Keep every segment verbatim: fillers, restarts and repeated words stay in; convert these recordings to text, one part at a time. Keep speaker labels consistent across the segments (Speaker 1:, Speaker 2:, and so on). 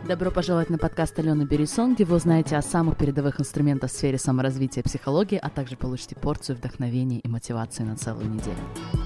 Speaker 1: Добро пожаловать на подкаст Алены Берисон, где вы узнаете о самых передовых инструментах в сфере саморазвития и психологии, а также получите порцию вдохновения и мотивации на целую неделю.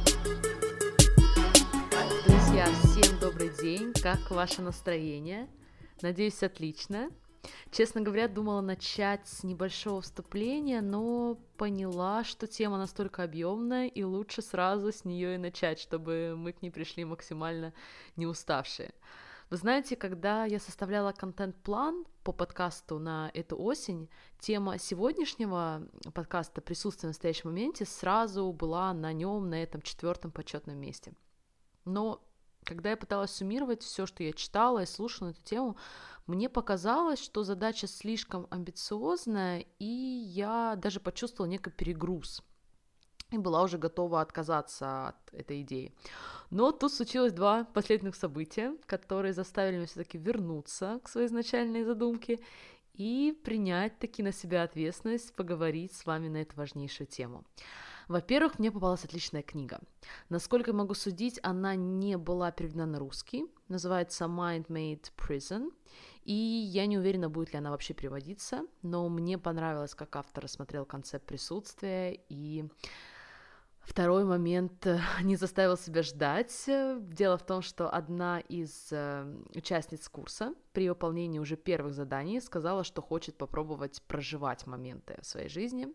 Speaker 1: Друзья, всем добрый день! Как ваше настроение? Надеюсь, отлично. Честно говоря, думала начать с небольшого вступления, но поняла, что тема настолько объемная, и лучше сразу с нее и начать, чтобы мы к ней пришли максимально не уставшие. Вы знаете, когда я составляла контент-план по подкасту на эту осень, тема сегодняшнего подкаста «Присутствие в настоящем моменте» сразу была на нем, на этом четвертом почетном месте. Но когда я пыталась суммировать все, что я читала и слушала на эту тему, мне показалось, что задача слишком амбициозная, и я даже почувствовала некий перегруз. И была уже готова отказаться от этой идеи. Но тут случилось два последних события, которые заставили меня все-таки вернуться к своей изначальной задумке и принять таки на себя ответственность поговорить с вами на эту важнейшую тему. Во-первых, мне попалась отличная книга. Насколько я могу судить, она не была переведена на русский. Называется Mind Made Prison. И я не уверена, будет ли она вообще переводиться, но мне понравилось, как автор рассмотрел концепт присутствия, и второй момент не заставил себя ждать. Дело в том, что одна из участниц курса при выполнении уже первых заданий сказала, что хочет попробовать проживать моменты в своей жизни.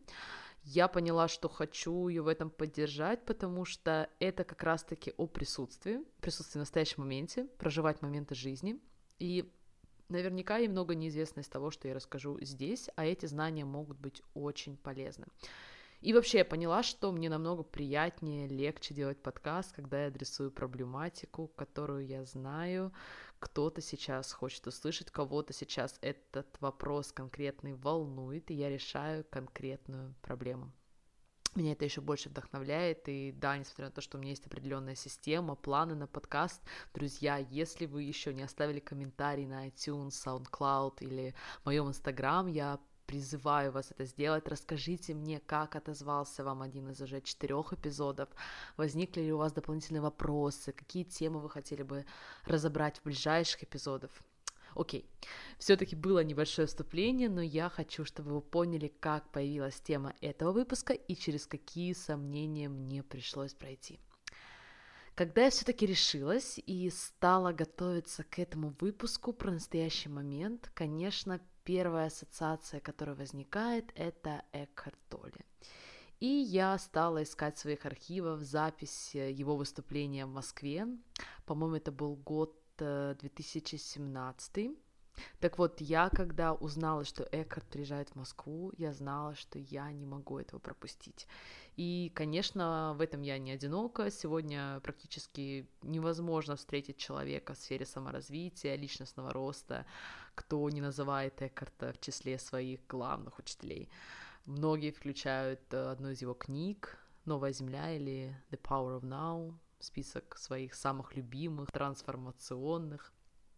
Speaker 1: Я поняла, что хочу ее в этом поддержать, потому что это как раз-таки о присутствии, присутствии в настоящем моменте, проживать моменты жизни. И наверняка ей много неизвестно из того, что я расскажу здесь, а эти знания могут быть очень полезны. И вообще я поняла, что мне намного приятнее, легче делать подкаст, когда я адресую проблематику, которую я знаю, кто-то сейчас хочет услышать, кого-то сейчас этот вопрос конкретный волнует, и я решаю конкретную проблему. Меня это еще больше вдохновляет, и да, несмотря на то, что у меня есть определенная система, планы на подкаст, друзья, если вы еще не оставили комментарий на iTunes, SoundCloud или в моем Instagram, я призываю вас это сделать. Расскажите мне, как отозвался вам один из уже четырех эпизодов, возникли ли у вас дополнительные вопросы, какие темы вы хотели бы разобрать в ближайших эпизодах. Окей, все-таки было небольшое вступление, но я хочу, чтобы вы поняли, как появилась тема этого выпуска и через какие сомнения мне пришлось пройти. Когда я все-таки решилась и стала готовиться к этому выпуску про настоящий момент, конечно, первая ассоциация, которая возникает, это Экхарт Толле. И я стала искать в своих архивах запись его выступления в Москве. По-моему, это был год две тысячи семнадцатый. Так вот, я когда узнала, что Экхарт приезжает в Москву, я знала, что я не могу этого пропустить. И, конечно, в этом я не одинока. Сегодня практически невозможно встретить человека в сфере саморазвития, личностного роста, кто не называет Экхарта в числе своих главных учителей. Многие включают одну из его книг «Новая земля» или «The Power of Now», список своих самых любимых, трансформационных.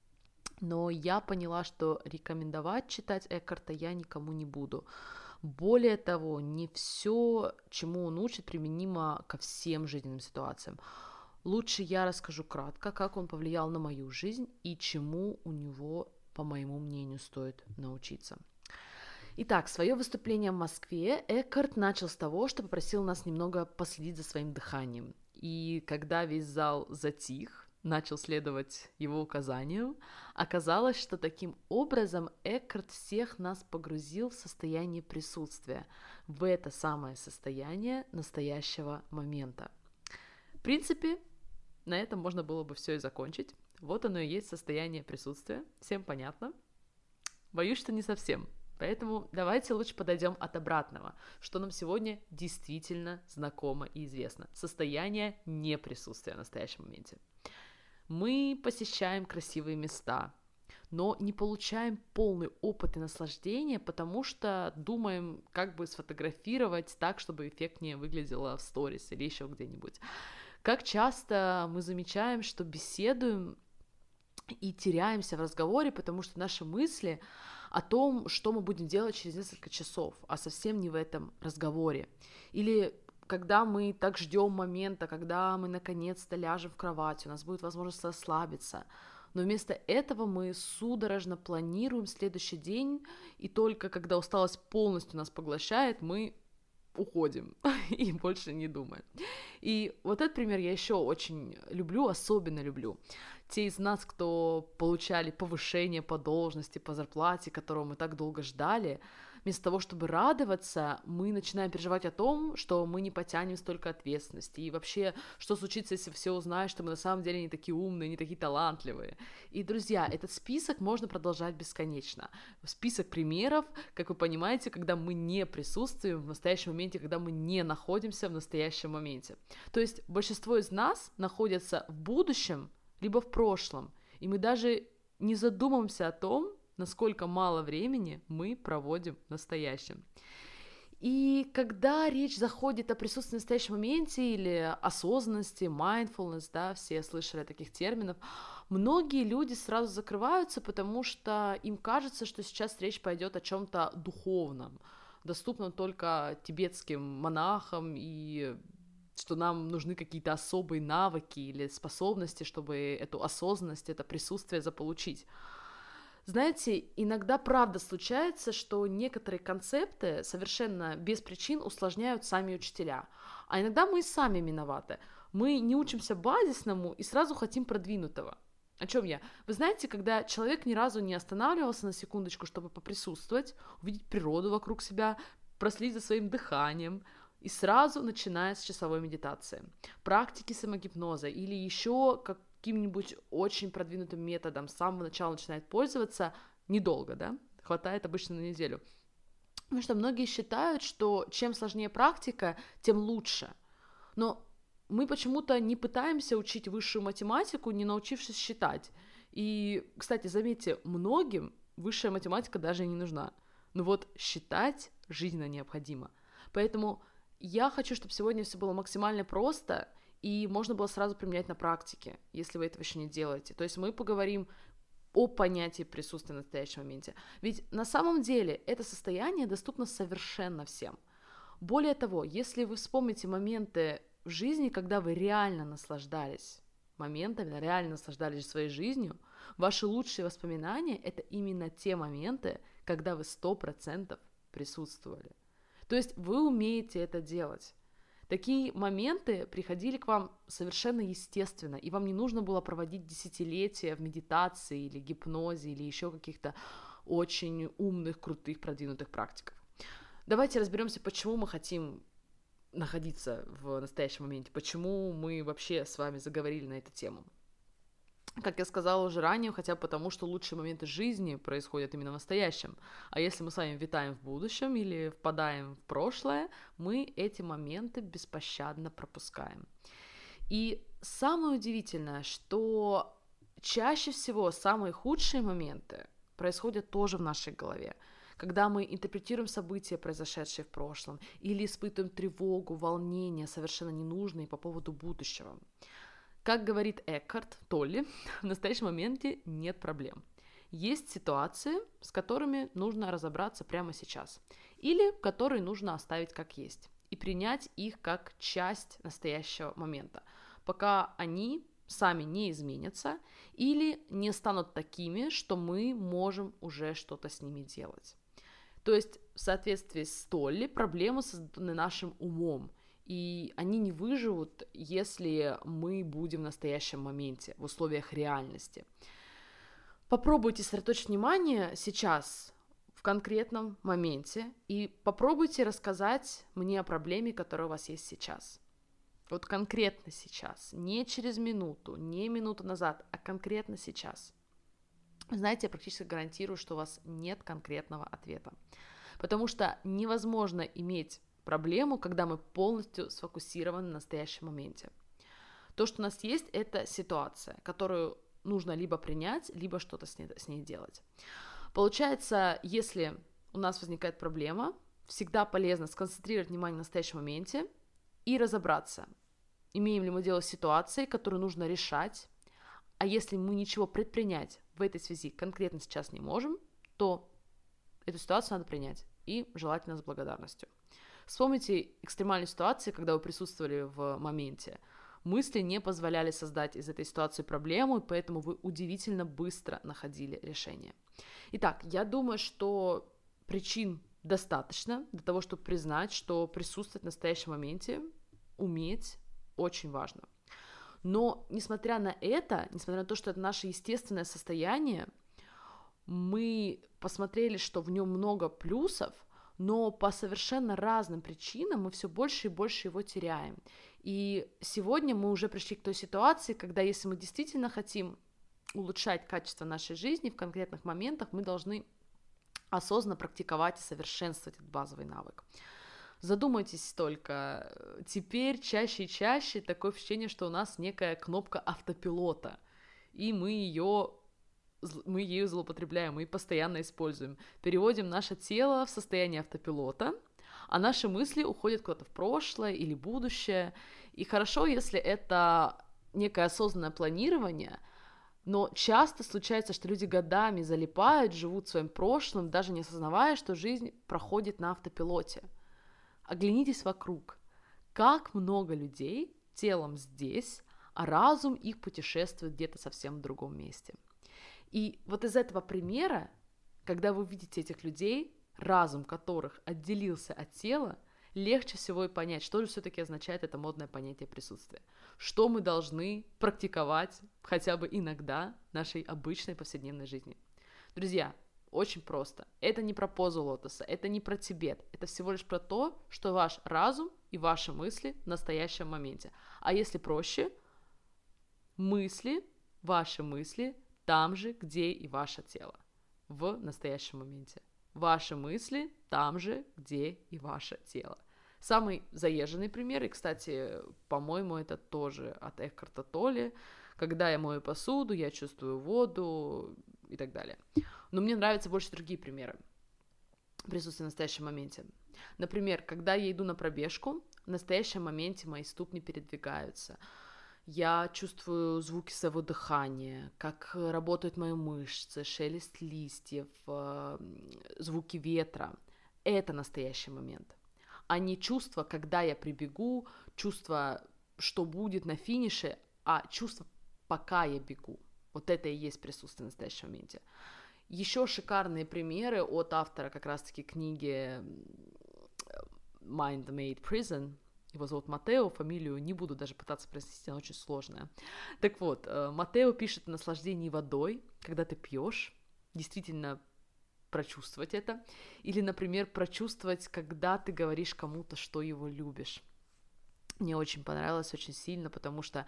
Speaker 1: Но я поняла, что рекомендовать читать Экхарта я никому не буду. Более того, не все, чему он учит, применимо ко всем жизненным ситуациям. Лучше я расскажу кратко, как он повлиял на мою жизнь и чему у него, по моему мнению, стоит научиться. Итак, свое выступление в Москве Экхарт начал с того, что попросил нас немного последить за своим дыханием. И когда весь зал затих, начал следовать его указанию, оказалось, что таким образом Экхарт всех нас погрузил в состояние присутствия, в это самое состояние настоящего момента. В принципе, на этом можно было бы все и закончить. Вот оно и есть состояние присутствия. Всем понятно? Боюсь, что не совсем. Поэтому давайте лучше подойдем от обратного, что нам сегодня действительно знакомо и известно. Состояние неприсутствия в настоящем моменте. Мы посещаем красивые места, но не получаем полный опыт и наслаждение, потому что думаем, как бы сфотографировать так, чтобы эффектнее выглядело в сторис или еще где-нибудь. Как часто мы замечаем, что беседуем и теряемся в разговоре, потому что наши мысли о том, что мы будем делать через несколько часов, а совсем не в этом разговоре. Или когда мы так ждем момента, когда мы наконец-то ляжем в кровать, у нас будет возможность расслабиться, Но вместо этого мы судорожно планируем следующий день, и только когда усталость полностью нас поглощает, мы уходим и больше не думаем. И вот этот пример я еще очень люблю, особенно люблю. Те из нас, кто получали повышение по должности, по зарплате, которого мы так долго ждали, вместо того, чтобы радоваться, мы начинаем переживать о том, что мы не потянем столько ответственности, и вообще, что случится, если все узнают, что мы на самом деле не такие умные, не такие талантливые. И, друзья, этот список можно продолжать бесконечно. Список примеров, как вы понимаете, когда мы не присутствуем в настоящем моменте, когда мы не находимся в настоящем моменте. То есть большинство из нас находятся в будущем, либо в прошлом, и мы даже не задумываемся о том, насколько мало времени мы проводим в настоящем. И когда речь заходит о присутствии в настоящем моменте или осознанности, mindfulness, да, все слышали о таких терминах, многие люди сразу закрываются, потому что им кажется, что сейчас речь пойдет о чем-то духовном, доступном только тибетским монахам, и что нам нужны какие-то особые навыки или способности, чтобы эту осознанность, это присутствие заполучить. Знаете, иногда правда случается, что некоторые концепты совершенно без причин усложняют сами учителя, а иногда мы и сами виноваты. Мы не учимся базисному и сразу хотим продвинутого. О чем я? Вы знаете, когда человек ни разу не останавливался на секундочку, чтобы поприсутствовать, увидеть природу вокруг себя, проследить за своим дыханием, и сразу начиная с часовой медитации, практики самогипноза или еще каким-нибудь очень продвинутым методом с самого начала начинает пользоваться, недолго, да, хватает обычно на неделю. Потому что многие считают, что чем сложнее практика, тем лучше. Но мы почему-то не пытаемся учить высшую математику, не научившись считать. И, кстати, заметьте, многим высшая математика даже не нужна. Но вот считать жизненно необходимо. Поэтому я хочу, чтобы сегодня все было максимально просто, и можно было сразу применять на практике, если вы этого еще не делаете. То есть мы поговорим о понятии присутствия в настоящем моменте. Ведь на самом деле это состояние доступно совершенно всем. Более того, если вы вспомните моменты в жизни, когда вы реально наслаждались моментами, реально наслаждались своей жизнью, ваши лучшие воспоминания — это именно те моменты, когда вы сто процентов присутствовали. То есть вы умеете это делать. Такие моменты приходили к вам совершенно естественно, и вам не нужно было проводить десятилетия в медитации или гипнозе, или еще каких-то очень умных, крутых, продвинутых практиках. Давайте разберемся, почему мы хотим находиться в настоящем моменте, почему мы вообще с вами заговорили на эту тему. Как я сказала уже ранее, хотя бы потому, что лучшие моменты жизни происходят именно в настоящем. А если мы с вами витаем в будущем или впадаем в прошлое, мы эти моменты беспощадно пропускаем. И самое удивительное, что чаще всего самые худшие моменты происходят тоже в нашей голове. Когда мы интерпретируем события, произошедшие в прошлом, или испытываем тревогу, волнение, совершенно ненужные по поводу будущего. Как говорит Экхарт Толле, в настоящем моменте нет проблем. Есть ситуации, с которыми нужно разобраться прямо сейчас, или которые нужно оставить как есть, и принять их как часть настоящего момента, пока они сами не изменятся или не станут такими, что мы можем уже что-то с ними делать. То есть, в соответствии с Толли, проблемы созданы нашим умом, и они не выживут, если мы будем в настоящем моменте, в условиях реальности. Попробуйте сосредоточить внимание сейчас, в конкретном моменте, и попробуйте рассказать мне о проблеме, которая у вас есть сейчас. Вот конкретно сейчас, не через минуту, не минуту назад, а конкретно сейчас. Знаете, я практически гарантирую, что у вас нет конкретного ответа, потому что невозможно иметь проблему, когда мы полностью сфокусированы на настоящем моменте. То, что у нас есть, это ситуация, которую нужно либо принять, либо что-то с ней, с ней делать. Получается, если у нас возникает проблема, всегда полезно сконцентрировать внимание на настоящем моменте и разобраться, имеем ли мы дело с ситуацией, которую нужно решать, а если мы ничего предпринять в этой связи конкретно сейчас не можем, то эту ситуацию надо принять, и желательно с благодарностью. Вспомните экстремальные ситуации, когда вы присутствовали в моменте. Мысли не позволяли создать из этой ситуации проблему, и поэтому вы удивительно быстро находили решение. Итак, я думаю, что причин достаточно для того, чтобы признать, что присутствовать в настоящем моменте, уметь очень важно. Но, несмотря на это, несмотря на то, что это наше естественное состояние, мы посмотрели, что в нем много плюсов, но по совершенно разным причинам мы все больше и больше его теряем. И сегодня мы уже пришли к той ситуации, когда если мы действительно хотим улучшать качество нашей жизни в конкретных моментах, мы должны осознанно практиковать и совершенствовать этот базовый навык. Задумайтесь только, теперь чаще и чаще такое впечатление, что у нас некая кнопка автопилота, и мы ее мы ею злоупотребляем, мы ее постоянно используем. Переводим наше тело в состояние автопилота, а наши мысли уходят куда-то в прошлое или будущее. И хорошо, если это некое осознанное планирование, но часто случается, что люди годами залипают, живут своим прошлым, даже не осознавая, что жизнь проходит на автопилоте. Оглянитесь вокруг. Как много людей телом здесь, а разум их путешествует где-то совсем в другом месте. И вот из этого примера, когда вы видите этих людей, разум которых отделился от тела, легче всего и понять, что же все-таки означает это модное понятие присутствия. Что мы должны практиковать хотя бы иногда в нашей обычной повседневной жизни. Друзья, очень просто. Это не про позу лотоса, это не про Тибет. Это всего лишь про то, что ваш разум и ваши мысли в настоящем моменте. А если проще, мысли, ваши мысли там же, где и ваше тело, в настоящем моменте. Ваши мысли там же, где и ваше тело. Самый заезженный пример, и, кстати, по-моему, это тоже от Экхарта Толле, когда я мою посуду, я чувствую воду и так далее. Но мне нравятся больше другие примеры присутствия в настоящем моменте. Например, когда я иду на пробежку, в настоящем моменте мои ступни передвигаются. Я чувствую звуки своего дыхания, как работают мои мышцы, шелест листьев, звуки ветра. Это настоящий момент. А не чувство, когда я прибегу, чувство, что будет на финише, а чувство, пока я бегу. Вот это и есть присутствие в настоящем моменте. Еще шикарные примеры от автора как раз-таки книги Mind Made Prison. Его зовут Матео, фамилию не буду даже пытаться произнести, она очень сложная. Так вот, Матео пишет о наслаждении водой, когда ты пьешь, действительно прочувствовать это. Или, например, прочувствовать, когда ты говоришь кому-то, что его любишь. Мне очень понравилось, очень сильно, потому что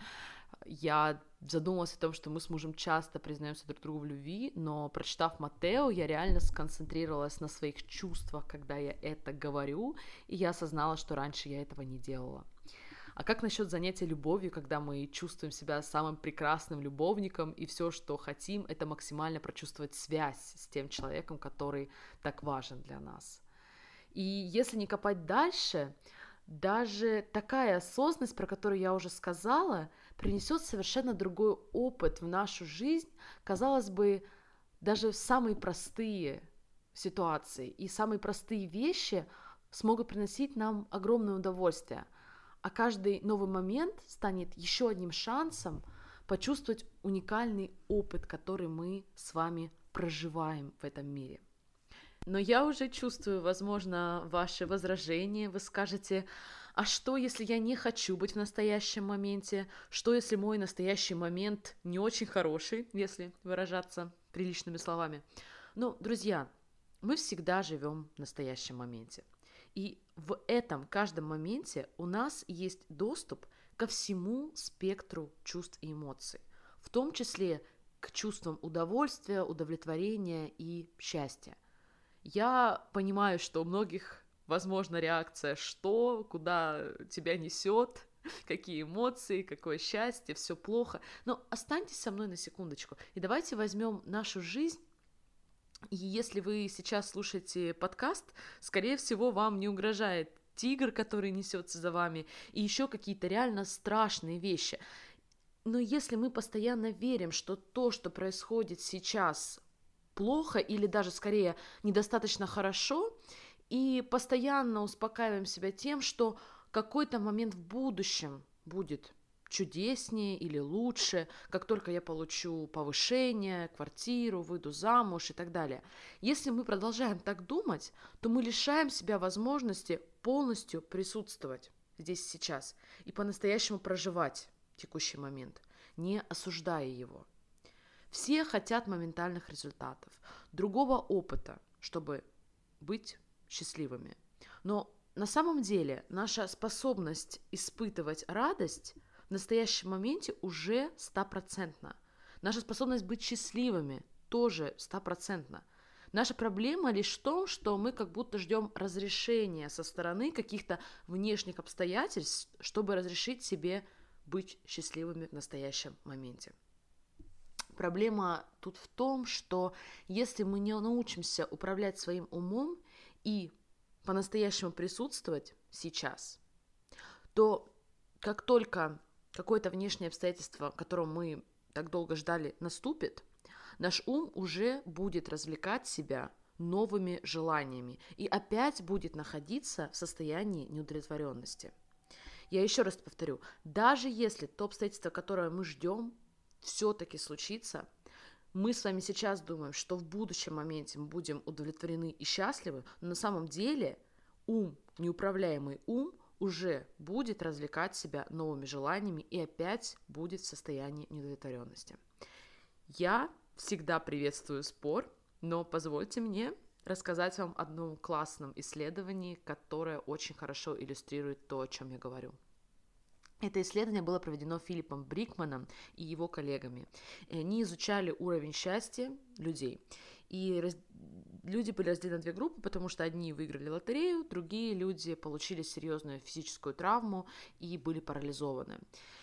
Speaker 1: я задумалась о том, что мы с мужем часто признаемся друг другу в любви, но, прочитав Матео, я реально сконцентрировалась на своих чувствах, когда я это говорю, и я осознала, что раньше я этого не делала. А как насчет занятия любовью, когда мы чувствуем себя самым прекрасным любовником, и все, что хотим, это максимально прочувствовать связь с тем человеком, который так важен для нас. И если не копать дальше, даже такая осознанность, про которую я уже сказала, принесет совершенно другой опыт в нашу жизнь, казалось бы, даже в самые простые ситуации и самые простые вещи смогут приносить нам огромное удовольствие, а каждый новый момент станет еще одним шансом почувствовать уникальный опыт, который мы с вами проживаем в этом мире. Но я уже чувствую, возможно, ваши возражения. Вы скажете, а что, если я не хочу быть в настоящем моменте? Что, если мой настоящий момент не очень хороший, если выражаться приличными словами? Ну, друзья, мы всегда живем в настоящем моменте. И в этом каждом моменте у нас есть доступ ко всему спектру чувств и эмоций, в том числе к чувствам удовольствия, удовлетворения и счастья. Я понимаю, что у многих, возможно, реакция «что?», «куда тебя несет?», «какие эмоции?», «какое счастье?», «все плохо?». Но останьтесь со мной на секундочку, и давайте возьмем нашу жизнь. И если вы сейчас слушаете подкаст, скорее всего, вам не угрожает тигр, который несется за вами, и еще какие-то реально страшные вещи. Но если мы постоянно верим, что то, что происходит сейчас, плохо или даже скорее недостаточно хорошо, и постоянно успокаиваем себя тем, что какой-то момент в будущем будет чудеснее или лучше, как только я получу повышение, квартиру, выйду замуж и так далее. Если мы продолжаем так думать, то мы лишаем себя возможности полностью присутствовать здесь и сейчас и по-настоящему проживать текущий момент, не осуждая его. Все хотят моментальных результатов, другого опыта, чтобы быть счастливыми. Но на самом деле наша способность испытывать радость в настоящем моменте уже стопроцентна. Наша способность быть счастливыми тоже стопроцентна. Наша проблема лишь в том, что мы как будто ждем разрешения со стороны каких-то внешних обстоятельств, чтобы разрешить себе быть счастливыми в настоящем моменте. Проблема тут в том, что если мы не научимся управлять своим умом и по-настоящему присутствовать сейчас, то как только какое-то внешнее обстоятельство, которого мы так долго ждали, наступит, наш ум уже будет развлекать себя новыми желаниями и опять будет находиться в состоянии неудовлетворенности. Я еще раз повторю, даже если то обстоятельство, которое мы ждем, все-таки случится, мы с вами сейчас думаем, что в будущем моменте мы будем удовлетворены и счастливы, но на самом деле ум, неуправляемый ум, уже будет развлекать себя новыми желаниями и опять будет в состоянии неудовлетворенности. Я всегда приветствую спор, но позвольте мне рассказать вам о одном классном исследовании, которое очень хорошо иллюстрирует то, о чем я говорю. Это исследование было проведено Филиппом Брикманом и его коллегами. И они изучали уровень счастья людей. И раз... люди были разделены на две группы, потому что одни выиграли лотерею, другие люди получили серьезную физическую травму и были парализованы.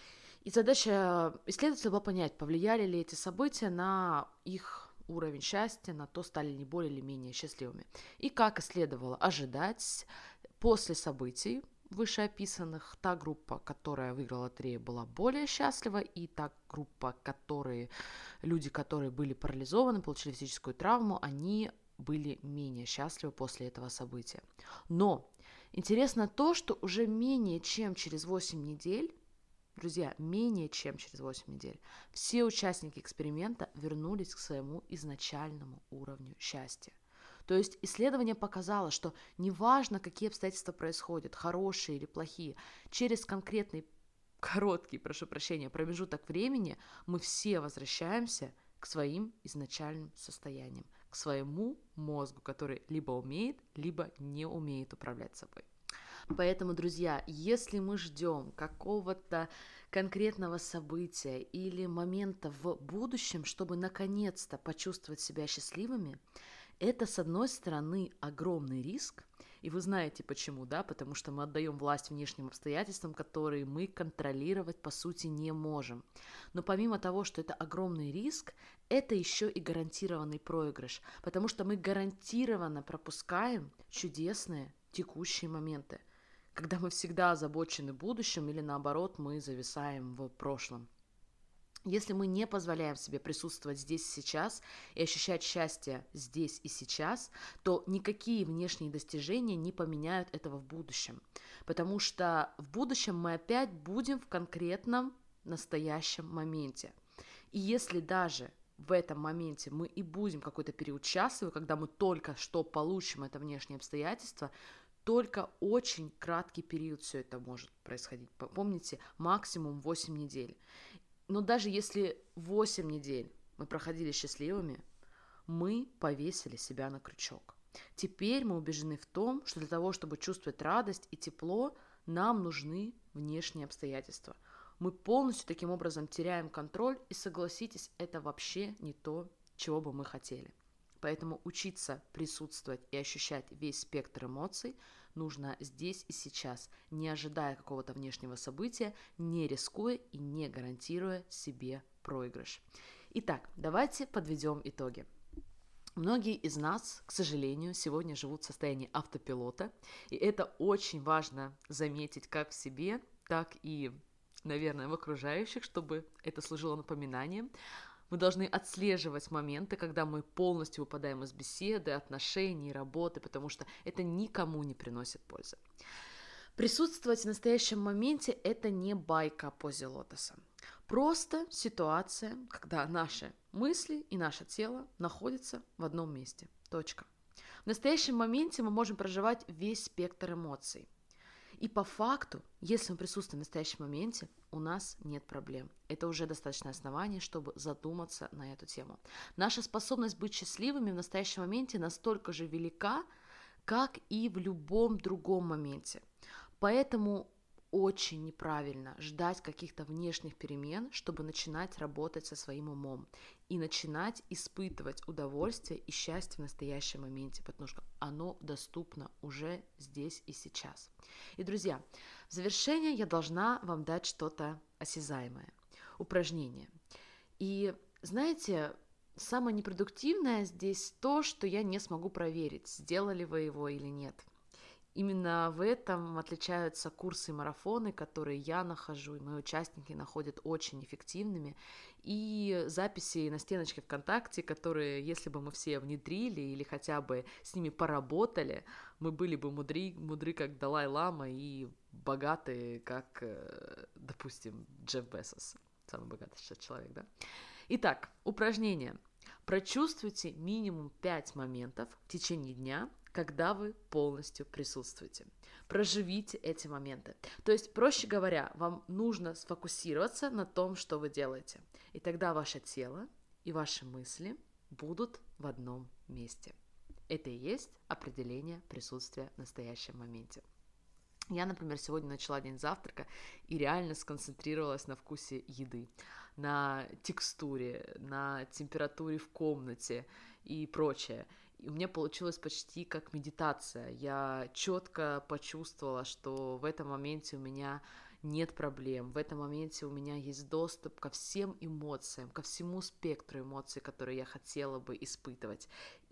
Speaker 1: И задача исследователя была понять, повлияли ли эти события на их уровень счастья, на то, стали ли более или менее счастливыми. И как и следовало ожидать, после событий вышеописанных, та группа, которая выиграла лотерею, была более счастлива, и та группа, которые, люди, которые были парализованы, получили физическую травму, они были менее счастливы после этого события. Но интересно то, что уже менее чем через восемь недель, друзья, менее чем через восемь недель, все участники эксперимента вернулись к своему изначальному уровню счастья. То есть исследование показало, что неважно, какие обстоятельства происходят, хорошие или плохие, через конкретный короткий, прошу прощения, промежуток времени мы все возвращаемся к своим изначальным состояниям, к своему мозгу, который либо умеет, либо не умеет управлять собой. Поэтому, друзья, если мы ждем какого-то конкретного события или момента в будущем, чтобы наконец-то почувствовать себя счастливыми, это, с одной стороны, огромный риск, и вы знаете почему, да, потому что мы отдаем власть внешним обстоятельствам, которые мы контролировать, по сути, не можем. Но помимо того, что это огромный риск, это еще и гарантированный проигрыш, потому что мы гарантированно пропускаем чудесные текущие моменты, когда мы всегда озабочены будущим или, наоборот, мы зависаем в прошлом. Если мы не позволяем себе присутствовать здесь и сейчас и ощущать счастье здесь и сейчас, то никакие внешние достижения не поменяют этого в будущем. Потому что в будущем мы опять будем в конкретном настоящем моменте. И если даже в этом моменте мы и будем какой-то период счастливы, когда мы только что получим это внешнее обстоятельство, только очень краткий период все это может происходить. Помните, максимум восемь недель. Но даже если восемь недель мы проходили счастливыми, мы повесили себя на крючок. Теперь мы убеждены в том, что для того, чтобы чувствовать радость и тепло, нам нужны внешние обстоятельства. Мы полностью таким образом теряем контроль, и, согласитесь, это вообще не то, чего бы мы хотели. Поэтому учиться присутствовать и ощущать весь спектр эмоций нужно здесь и сейчас, не ожидая какого-то внешнего события, не рискуя и не гарантируя себе проигрыш. Итак, давайте подведем итоги. Многие из нас, к сожалению, сегодня живут в состоянии автопилота, и это очень важно заметить как в себе, так и, наверное, в окружающих, чтобы это служило напоминанием. Мы должны отслеживать моменты, когда мы полностью выпадаем из беседы, отношений, работы, потому что это никому не приносит пользы. Присутствовать в настоящем моменте – это не байка о позе лотоса. Просто ситуация, когда наши мысли и наше тело находятся в одном месте. Точка. В настоящем моменте мы можем проживать весь спектр эмоций. И по факту, если мы присутствуем в настоящем моменте, у нас нет проблем. Это уже достаточное основание, чтобы задуматься на эту тему. Наша способность быть счастливыми в настоящем моменте настолько же велика, как и в любом другом моменте. Поэтому очень неправильно ждать каких-то внешних перемен, чтобы начинать работать со своим умом и начинать испытывать удовольствие и счастье в настоящем моменте, потому что оно доступно уже здесь и сейчас. И, друзья, в завершение я должна вам дать что-то осязаемое, упражнение. И, знаете, самое непродуктивное здесь то, что я не смогу проверить, сделали вы его или нет. Именно в этом отличаются курсы и марафоны, которые я нахожу, и мои участники находят очень эффективными, и записи на стеночке ВКонтакте, которые, если бы мы все внедрили или хотя бы с ними поработали, мы были бы мудры, мудры как Далай-лама и богатые, как, допустим, Джефф Безос, самый богатый человек, да? Итак, упражнение. Прочувствуйте минимум пять моментов в течение дня, когда вы полностью присутствуете. Проживите эти моменты. То есть, проще говоря, вам нужно сфокусироваться на том, что вы делаете. И тогда ваше тело и ваши мысли будут в одном месте. Это и есть определение присутствия в настоящем моменте. Я, например, сегодня начала день завтрака и реально сконцентрировалась на вкусе еды, на текстуре, на температуре в комнате и прочее. И у меня получилось почти как медитация. Я четко почувствовала, что в этом моменте у меня нет проблем, в этом моменте у меня есть доступ ко всем эмоциям, ко всему спектру эмоций, которые я хотела бы испытывать.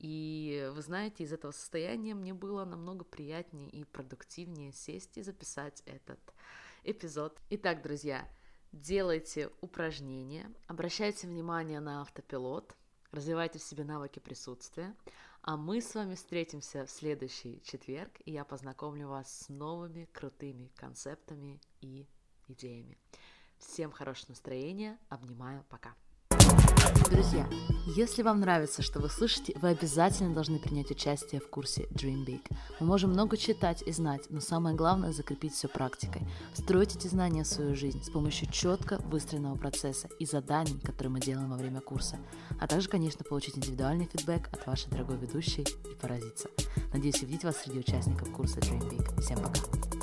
Speaker 1: И вы знаете, из этого состояния мне было намного приятнее и продуктивнее сесть и записать этот эпизод. Итак, друзья, делайте упражнения, обращайте внимание на автопилот, развивайте в себе навыки присутствия, а мы с вами встретимся в следующий четверг, и я познакомлю вас с новыми крутыми концептами и идеями. Всем хорошего настроения, обнимаю, пока. Друзья, если вам нравится, что вы слышите, вы обязательно должны принять участие в курсе Dream Big. Мы можем много читать и знать, но самое главное – закрепить все практикой. Встроить эти знания в свою жизнь с помощью четко выстроенного процесса и заданий, которые мы делаем во время курса. А также, конечно, получить индивидуальный фидбэк от вашей дорогой ведущей и поразиться. Надеюсь увидеть вас среди участников курса Dream Big. Всем пока!